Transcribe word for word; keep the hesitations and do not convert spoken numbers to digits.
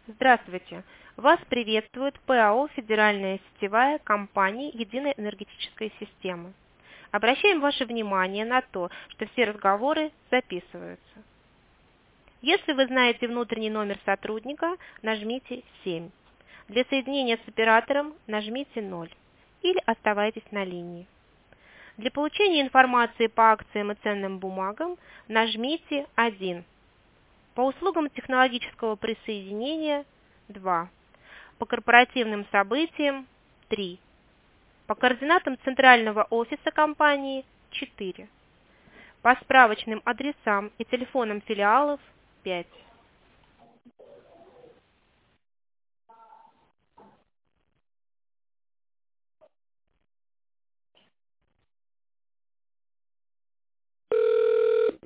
Здравствуйте! Вас приветствует ПАО «Федеральная сетевая компания Единая энергетическая система». Обращаем ваше внимание на то, что все разговоры записываются. Если вы знаете внутренний номер сотрудника, нажмите семь. Для соединения с оператором нажмите ноль или оставайтесь на линии. Для получения информации по акциям и ценным бумагам нажмите один. По услугам технологического присоединения – два. По корпоративным событиям – три. По координатам центрального офиса компании – четыре. По справочным адресам и телефонам филиалов – пять.